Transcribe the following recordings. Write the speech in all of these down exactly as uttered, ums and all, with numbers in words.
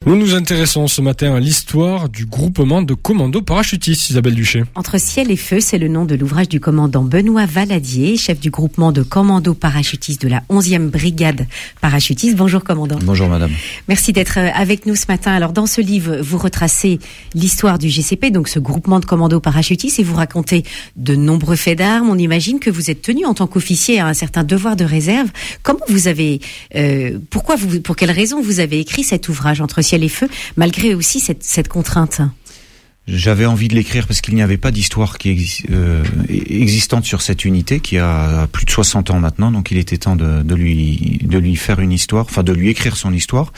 Nous nous intéressons ce matin à l'histoire du groupement de commandos parachutistes, Isabelle Duché. Entre ciel et feu, c'est le nom de l'ouvrage du commandant Benoît Valadier, chef du groupement de commandos parachutistes de la onzième brigade parachutiste. Bonjour commandant. Bonjour madame. Merci d'être avec nous ce matin. Alors dans ce livre, vous retracez l'histoire du G C P, donc ce groupement de commandos parachutistes, et vous racontez de nombreux faits d'armes. On imagine que vous êtes tenu en tant qu'officier à un certain devoir de réserve. Comment vous avez, euh, pourquoi vous, pour quelles raisons vous avez écrit cet ouvrage Entre ciel et feu, malgré aussi cette, cette contrainte? J'avais envie de l'écrire parce qu'il n'y avait pas d'histoire qui exi- euh, existante sur cette unité qui a plus de soixante ans maintenant, donc il était temps de, de lui de lui faire une histoire, enfin de lui écrire son histoire.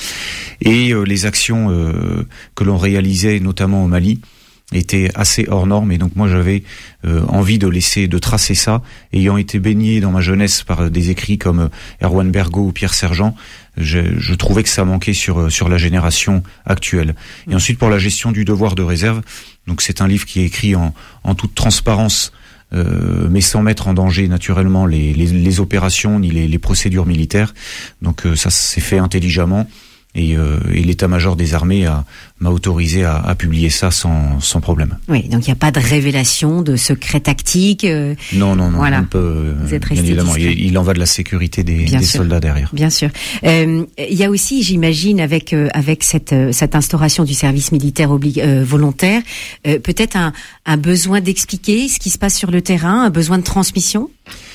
Et euh, les actions euh, que l'on réalisait, notamment au Mali, était assez hors norme, et donc moi j'avais euh, envie de laisser, de tracer ça, ayant été baigné dans ma jeunesse par des écrits comme Erwan Bergot ou Pierre Sergent. Je, je trouvais que ça manquait sur sur la génération actuelle. Et ensuite pour la gestion du devoir de réserve, donc c'est un livre qui est écrit en en toute transparence, euh, mais sans mettre en danger naturellement les les, les opérations ni les, les procédures militaires. Donc euh, ça s'est fait intelligemment. Et, euh, et l'état-major des armées a, m'a autorisé à, à publier ça sans, sans problème. Oui, donc il n'y a pas de révélation, de secret tactique. Euh, non, non, non. Voilà. On peut, Vous êtes bien évidemment, il, il en va de la sécurité des, des soldats derrière. Bien sûr. Euh, il y a aussi, j'imagine, avec euh, avec cette euh, cette instauration du service militaire oblig- euh, volontaire, euh, peut-être un, un besoin d'expliquer ce qui se passe sur le terrain, un besoin de transmission.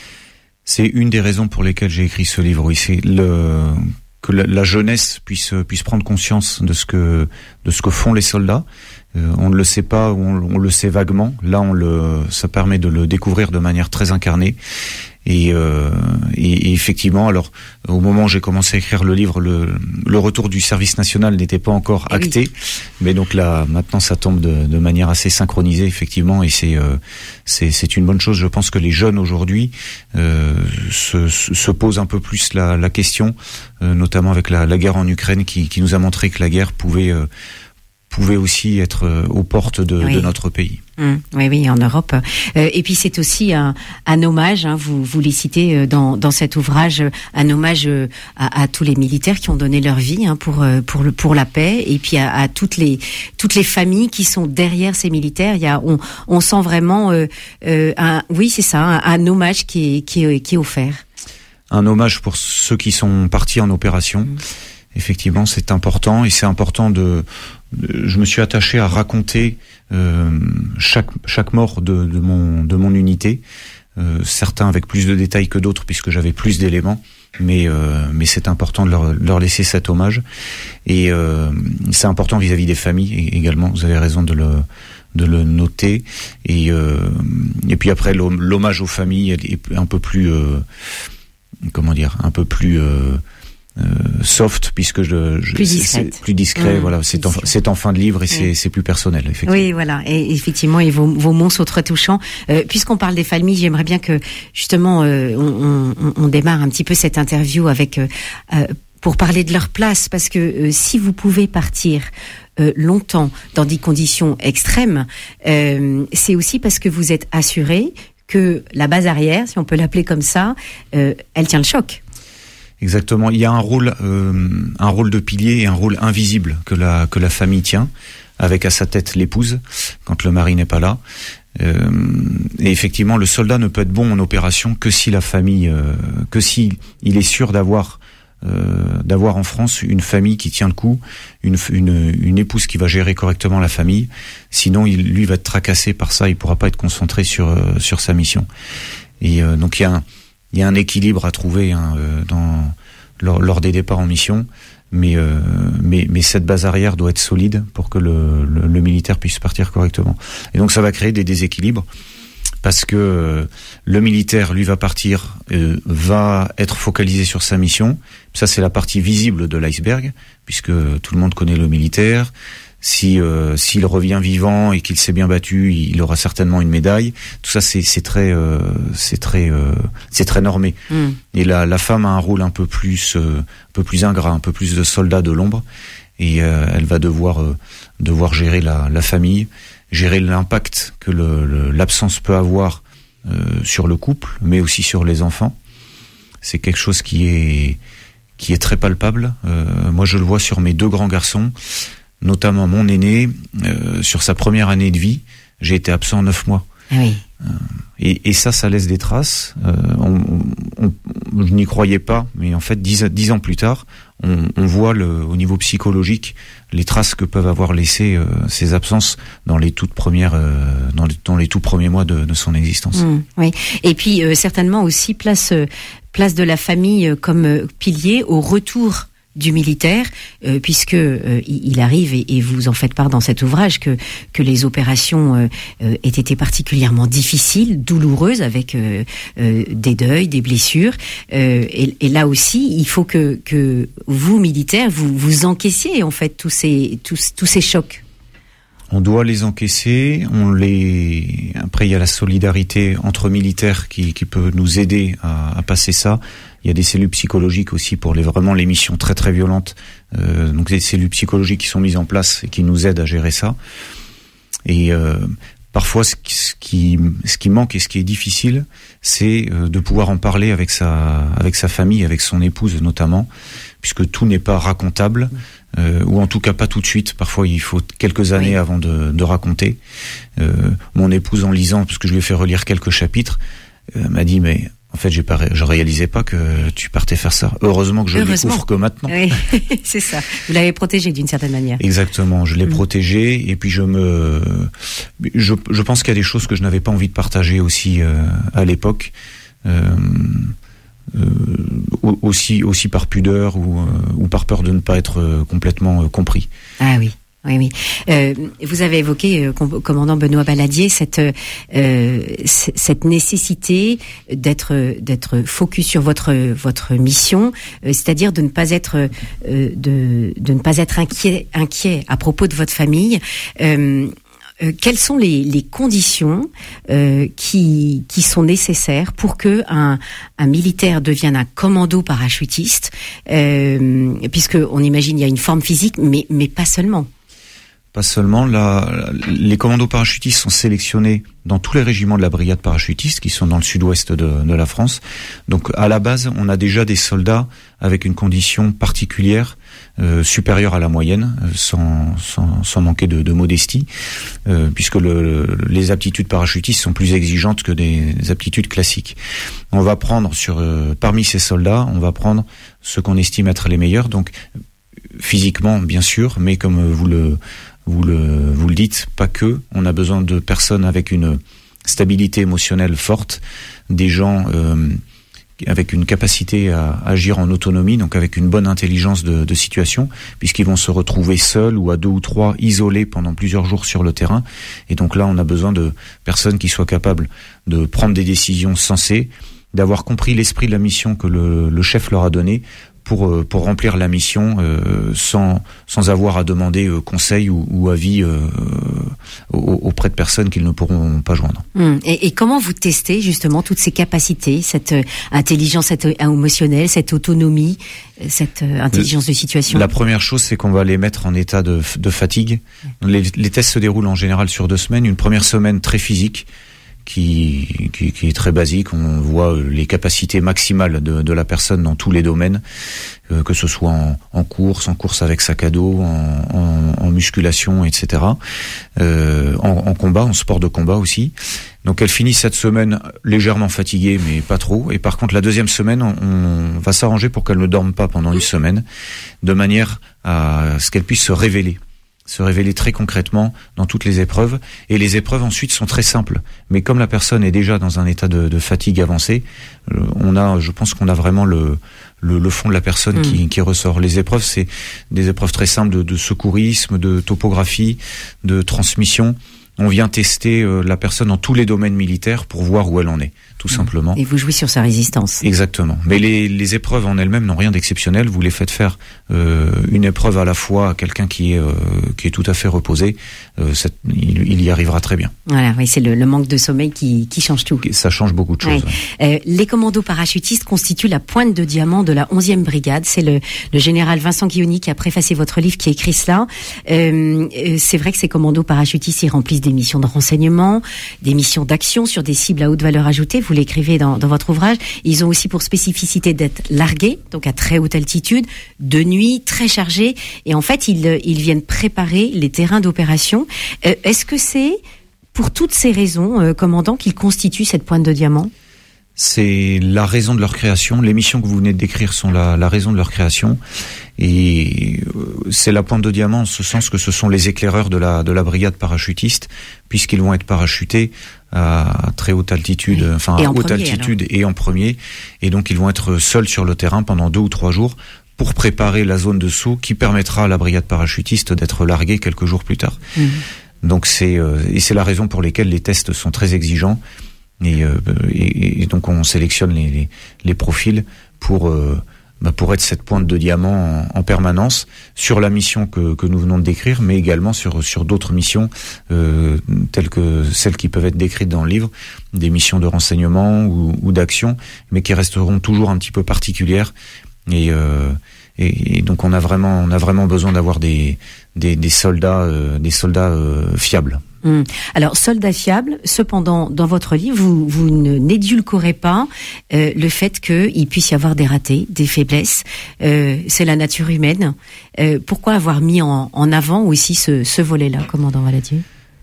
C'est une des raisons pour lesquelles j'ai écrit ce livre. Oui, c'est le que la, la jeunesse puisse puisse prendre conscience de ce que de ce que font les soldats. Euh, on ne le sait pas, on, on le sait vaguement. Là, on le, ça permet de le découvrir de manière très incarnée. Et, euh, et, et effectivement, alors au moment où j'ai commencé à écrire le livre, le, le retour du service national n'était pas encore acté, oui. Mais donc là, maintenant, ça tombe de, de manière assez synchronisée, effectivement, et c'est, euh, c'est, c'est une bonne chose. Je pense que les jeunes aujourd'hui euh, se, se posent un peu plus la, la question, euh, notamment avec la, la guerre en Ukraine, qui, qui nous a montré que la guerre pouvait euh, pouvait aussi être euh, aux portes de, oui. de notre pays. Mmh, oui, oui, en Europe. Euh, et puis c'est aussi un, un hommage, hein, vous, vous les citez dans, dans cet ouvrage, un hommage à, à tous les militaires qui ont donné leur vie hein, pour, pour, le, pour la paix, et puis à, à toutes les, toutes les familles qui sont derrière ces militaires. Il y a, on, on sent vraiment, euh, euh, un, oui, c'est ça, un, un hommage qui est, qui, est, qui est offert. Un hommage pour ceux qui sont partis en opération. Mmh. Effectivement, c'est important, et c'est important de, de. Je me suis attaché à raconter euh, chaque chaque mort de, de mon de mon unité. Euh, certains avec plus de détails que d'autres, puisque j'avais plus d'éléments. Mais euh, mais c'est important de leur leur laisser cet hommage, et euh, c'est important vis-à-vis des familles également. Vous avez raison de le de le noter, et euh, et puis après l'hommage aux familles est un peu plus euh, comment dire, un peu plus euh, Euh, soft, puisque je, je plus discret, c'est plus discret, mmh, voilà, c'est en, c'est en fin de livre, et c'est, mmh. c'est plus personnel, effectivement. Oui, voilà, et effectivement, et vos, vos mots sont très touchants. Euh, puisqu'on parle des familles, j'aimerais bien que justement euh, on, on, on démarre un petit peu cette interview avec euh, euh, pour parler de leur place, parce que euh, si vous pouvez partir euh, longtemps dans des conditions extrêmes, euh, c'est aussi parce que vous êtes assuré que la base arrière, si on peut l'appeler comme ça, euh, elle tient le choc. Exactement. Il y a un rôle, euh, un rôle de pilier et un rôle invisible que la que la famille tient, avec à sa tête l'épouse quand le mari n'est pas là. Euh, et effectivement, le soldat ne peut être bon en opération que si la famille, euh, que si il est sûr d'avoir euh, d'avoir en France une famille qui tient le coup, une une une épouse qui va gérer correctement la famille. Sinon, il lui va être tracassé par ça. Il pourra pas être concentré sur euh, sur sa mission. Et euh, donc il y a un Il y a un équilibre à trouver hein, euh, dans, lors, lors des départs en mission, mais, euh, mais, mais cette base arrière doit être solide pour que le, le, le militaire puisse partir correctement. Et donc ça va créer des déséquilibres, parce que euh, le militaire, lui, va partir, euh, va être focalisé sur sa mission. Ça, c'est la partie visible de l'iceberg, puisque tout le monde connaît le militaire. Si euh, s'il revient vivant et qu'il s'est bien battu, il aura certainement une médaille. Tout ça, c'est c'est très euh, c'est très euh, c'est très normé. Mm. Et la la femme a un rôle un peu plus euh, un peu plus ingrat, un peu plus de soldat de l'ombre, et euh, elle va devoir euh, devoir gérer la la famille, gérer l'impact que le, le l'absence peut avoir euh, sur le couple, mais aussi sur les enfants. C'est quelque chose qui est qui est très palpable. Euh, moi, je le vois sur mes deux grands garçons, notamment mon aîné, euh, sur sa première année de vie, j'ai été absent neuf mois. Oui. Euh, et, et ça, ça laisse des traces. Euh, on, on, on, je n'y croyais pas, mais en fait, dix, dix ans plus tard, on, on voit le, au niveau psychologique les traces que peuvent avoir laissées euh, ces absences dans les toutes premières, euh, dans, les, dans les tout premiers mois de, de son existence. Mmh, oui. Et puis euh, certainement aussi place euh, place de la famille euh, comme euh, pilier au retour du militaire, euh, puisque euh, il arrive, et, et vous en faites part dans cet ouvrage, que que les opérations euh, euh, aient été particulièrement difficiles, douloureuses, avec euh, euh, des deuils, des blessures. Euh, et, et là aussi, il faut que que vous, militaires, vous vous encaissiez en fait tous ces tous tous ces chocs. On doit les encaisser. On les. Après, il y a la solidarité entre militaires qui qui peut nous aider à, à passer ça. Il y a des cellules psychologiques aussi pour les vraiment les missions très très violentes. Euh, donc des cellules psychologiques qui sont mises en place et qui nous aident à gérer ça. Et euh, parfois, ce qui, ce qui ce qui manque et ce qui est difficile, c'est euh, de pouvoir en parler avec sa avec sa famille, avec son épouse notamment, puisque tout n'est pas racontable, euh, ou en tout cas pas tout de suite. Parfois, il faut quelques années oui. avant de, de raconter. Euh, mon épouse, en lisant, parce que je lui ai fait relire quelques chapitres, euh, m'a dit mais en fait, j'ai pas, je réalisais pas que tu partais faire ça. Heureusement que je le découvre que maintenant. Oui, c'est ça. Vous l'avez protégé d'une certaine manière. Exactement. Je l'ai mmh. protégé, et puis je me, je, je pense qu'il y a des choses que je n'avais pas envie de partager aussi euh, à l'époque, euh, euh, aussi, aussi par pudeur ou, euh, ou par peur de ne pas être euh, complètement euh, compris. Ah oui. Oui, oui. Euh, vous avez évoqué, euh, commandant Benoît Baladier, cette euh, c- cette nécessité d'être d'être focus sur votre votre mission, euh, c'est-à-dire de ne pas être euh, de de ne pas être inquiet inquiet à propos de votre famille. Euh, Euh, quelles sont les, les conditions euh, qui, qui sont nécessaires pour que un, un militaire devienne un commando parachutiste, euh, puisque on imagine il y a une forme physique, mais mais pas seulement. Pas seulement. La, les commandos parachutistes sont sélectionnés dans tous les régiments de la brigade parachutiste qui sont dans le sud-ouest de, de la France. Donc à la base, on a déjà des soldats avec une condition particulière, euh, supérieure à la moyenne, sans, sans, sans manquer de, de modestie, euh, puisque le, les aptitudes parachutistes sont plus exigeantes que des, des aptitudes classiques. On va prendre sur euh, parmi ces soldats, on va prendre ceux qu'on estime être les meilleurs, donc physiquement bien sûr, mais comme vous le Vous le, vous le dites, pas que. On a besoin de personnes avec une stabilité émotionnelle forte, des gens euh, avec une capacité à agir en autonomie, donc avec une bonne intelligence de, de situation, puisqu'ils vont se retrouver seuls ou à deux ou trois, isolés pendant plusieurs jours sur le terrain. Et donc là, on a besoin de personnes qui soient capables de prendre des décisions sensées, d'avoir compris l'esprit de la mission que le, le chef leur a donné, pour pour remplir la mission euh, sans sans avoir à demander euh, conseil ou, ou avis euh, auprès de personnes qu'ils ne pourront pas joindre. Mmh. Et, et comment vous testez justement toutes ces capacités, cette euh, intelligence cette, euh, émotionnelle, cette autonomie, cette euh, intelligence de situation? La première chose, c'est qu'on va les mettre en état de, de fatigue. Les, les tests se déroulent en général sur deux semaines. Une première semaine très physique, Qui, qui, qui est très basique. On voit les capacités maximales de, de la personne dans tous les domaines, euh, que ce soit en, en course, en course avec sac à dos, en, en, en musculation, et cetera. Euh, en, en combat, en sport de combat aussi. Donc elle finit cette semaine légèrement fatiguée, mais pas trop. Et par contre, la deuxième semaine, on, on va s'arranger pour qu'elle ne dorme pas pendant une semaine, de manière à ce qu'elle puisse se révéler. se révéler très concrètement dans toutes les épreuves. Et les épreuves ensuite sont très simples. Mais comme la personne est déjà dans un état de, de fatigue avancée, on a, je pense qu'on a vraiment le, le, le fond de la personne mmh. qui, qui ressort. Les épreuves, c'est des épreuves très simples de, de secourisme, de topographie, de transmission. On vient tester euh, la personne dans tous les domaines militaires pour voir où elle en est, tout mmh. simplement. Et vous jouez sur sa résistance. Exactement. Mais les, les épreuves en elles-mêmes n'ont rien d'exceptionnel. Vous les faites faire euh, une épreuve à la fois à quelqu'un qui est euh, qui est tout à fait reposé. Euh, cette, il, il y arrivera très bien. Voilà, oui, c'est le, le manque de sommeil qui, qui change tout. Ça change beaucoup de choses. Ouais. Euh, les commandos parachutistes constituent la pointe de diamant de la onzième brigade. C'est le, le général Vincent Guilloni qui a préfacé votre livre, qui a écrit cela. Euh, c'est vrai que ces commandos parachutistes, ils remplissent des des missions de renseignement, des missions d'action sur des cibles à haute valeur ajoutée. Vous l'écrivez dans, dans votre ouvrage. Ils ont aussi pour spécificité d'être largués, donc à très haute altitude, de nuit, très chargés. Et en fait, ils, ils viennent préparer les terrains d'opération. Euh, est-ce que c'est pour toutes ces raisons, euh, commandant, qu'ils constituent cette pointe de diamant ? C'est la raison de leur création. Les missions que vous venez de décrire sont la, la raison de leur création. Et c'est la pointe de diamant en ce sens que ce sont les éclaireurs de la, de la brigade parachutiste, puisqu'ils vont être parachutés à très haute altitude, oui. enfin à haute premier, altitude alors. Et en premier. Et donc ils vont être seuls sur le terrain pendant deux ou trois jours pour préparer la zone de saut qui permettra à la brigade parachutiste d'être larguée quelques jours plus tard. Mmh. Donc c'est, euh, et c'est la raison pour laquelle les tests sont très exigeants. Et, euh, et, et donc on sélectionne les, les, les profils pour euh, bah pour être cette pointe de diamant en, en permanence sur la mission que, que nous venons de décrire, mais également sur sur d'autres missions euh, telles que celles qui peuvent être décrites dans le livre, des missions de renseignement ou, ou d'action, mais qui resteront toujours un petit peu particulières. Et, euh, et, et donc on a vraiment on a vraiment besoin d'avoir des des, des soldats euh, des soldats euh, fiables. Hum. Alors, soldat fiable, cependant, dans votre livre, vous, vous ne, n'édulcorez pas euh, le fait qu'il puisse y avoir des ratés, des faiblesses. Euh, c'est la nature humaine. Euh, pourquoi avoir mis en, en avant aussi ce, ce volet-là, commandant Valadier ?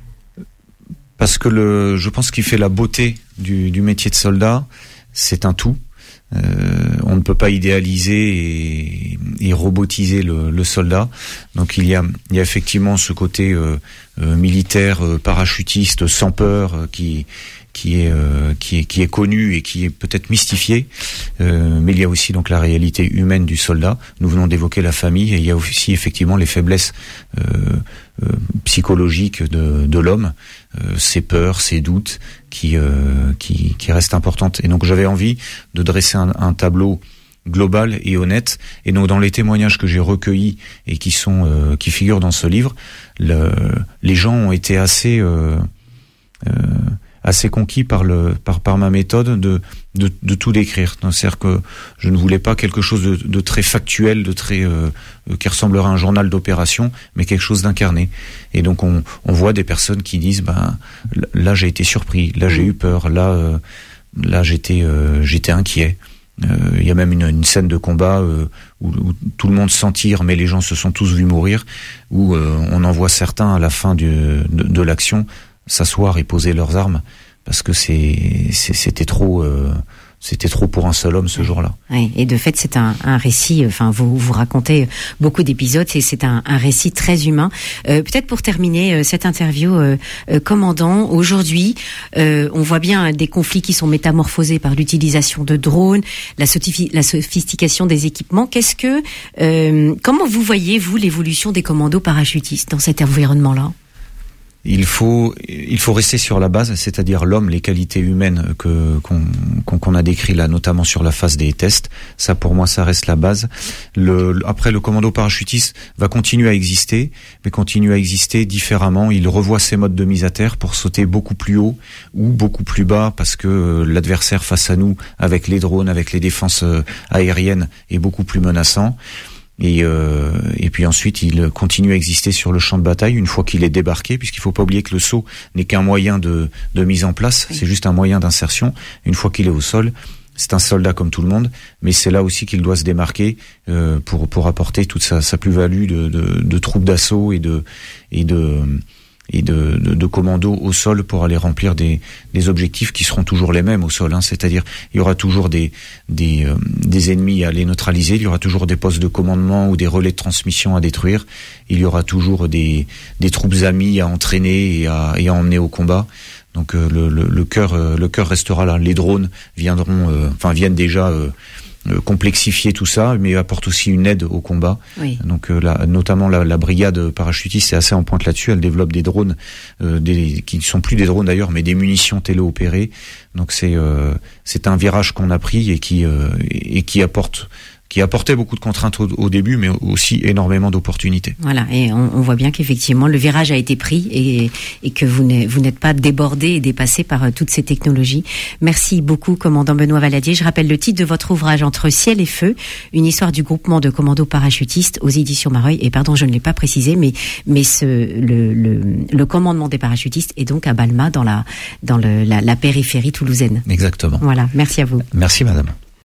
Parce que le, je pense qu'il fait la beauté du, du métier de soldat, c'est un tout. Euh, on ne peut pas idéaliser et, et robotiser le, le soldat. Donc il y a, il y a effectivement ce côté euh, euh, militaire, euh, parachutiste, sans peur, euh, qui qui est euh, qui est qui est connu et qui est peut-être mystifié. Euh, mais il y a aussi donc la réalité humaine du soldat. Nous venons d'évoquer la famille et il y a aussi effectivement les faiblesses euh, euh, psychologiques de, de l'homme, euh, ses peurs, ses doutes, qui euh, qui qui restent importantes. Et donc j'avais envie de dresser un, un tableau global et honnête. Et donc dans les témoignages que j'ai recueillis et qui sont euh, qui figurent dans ce livre, le, les gens ont été assez euh, euh, assez conquis par le par par ma méthode de de, de tout décrire. C'est-à-dire que je ne voulais pas quelque chose de, de très factuel, de très euh, qui ressemblerait à un journal d'opération, mais quelque chose d'incarné. Et donc on on voit des personnes qui disent ben là j'ai été surpris, là j'ai eu peur, là euh, là j'étais euh, j'étais inquiet. Il euh, y a même une, une scène de combat euh, où, où tout le monde s'en tire, mais les gens se sont tous vus mourir, où euh, on en voit certains à la fin du, de, de l'action s'asseoir et poser leurs armes parce que c'est, c'est c'était trop euh, c'était trop pour un seul homme ce jour-là. Oui, et de fait c'est un, un récit. Enfin, vous vous racontez beaucoup d'épisodes et c'est un, un récit très humain. Euh, peut-être pour terminer euh, cette interview, euh, euh, commandant, aujourd'hui, euh, on voit bien des conflits qui sont métamorphosés par l'utilisation de drones, la, sotifi- la sophistication des équipements. Qu'est-ce que, euh, comment vous voyez vous l'évolution des commandos parachutistes dans cet environnement-là ? Il faut, il faut rester sur la base, c'est-à-dire l'homme, les qualités humaines que qu'on, qu'on, qu'on a décrit là, notamment sur la phase des tests. Ça, pour moi, ça reste la base. Le, après, le commando parachutiste va continuer à exister, mais continue à exister différemment. Il revoit ses modes de mise à terre pour sauter beaucoup plus haut ou beaucoup plus bas, parce que l'adversaire face à nous, avec les drones, avec les défenses aériennes, est beaucoup plus menaçant. Et, euh, et puis ensuite, il continue à exister sur le champ de bataille une fois qu'il est débarqué, puisqu'il faut pas oublier que le saut n'est qu'un moyen de, de mise en place, oui. C'est juste un moyen d'insertion. Une fois qu'il est au sol, c'est un soldat comme tout le monde, mais c'est là aussi qu'il doit se démarquer euh, pour pour apporter toute sa, sa plus-value de, de, de troupes d'assaut et de et de et de, de, de commandos au sol pour aller remplir des, des objectifs qui seront toujours les mêmes au sol, hein. C'est-à-dire il y aura toujours des, des, euh, des ennemis à les neutraliser, il y aura toujours des postes de commandement ou des relais de transmission à détruire, il y aura toujours des, des troupes amies à entraîner et à, et à emmener au combat. Donc euh, le, le, le cœur euh, le cœur restera là. Les drones viendront, euh, enfin viennent déjà euh, complexifier tout ça, mais apporte aussi une aide au combat. Oui. Donc euh, la, notamment la, la brigade parachutiste est assez en pointe là-dessus. Elle développe des drones, euh, des, qui ne sont plus des drones d'ailleurs, mais des munitions téléopérées. Donc c'est euh, c'est un virage qu'on a pris et qui euh, et qui apporte qui apportait beaucoup de contraintes au, au début, mais aussi énormément d'opportunités. Voilà, et on, on voit bien qu'effectivement le virage a été pris et, et que vous n'êtes, vous n'êtes pas débordé et dépassé par euh, toutes ces technologies. Merci beaucoup, commandant Benoît Valadier. Je rappelle le titre de votre ouvrage Entre ciel et feu, une histoire du groupement de commandos parachutistes aux éditions Mareuil. Et pardon, je ne l'ai pas précisé, mais mais ce le le, le commandement des parachutistes est donc à Balma, dans la dans le, la, la périphérie toulousaine. Exactement. Voilà, merci à vous. Merci madame.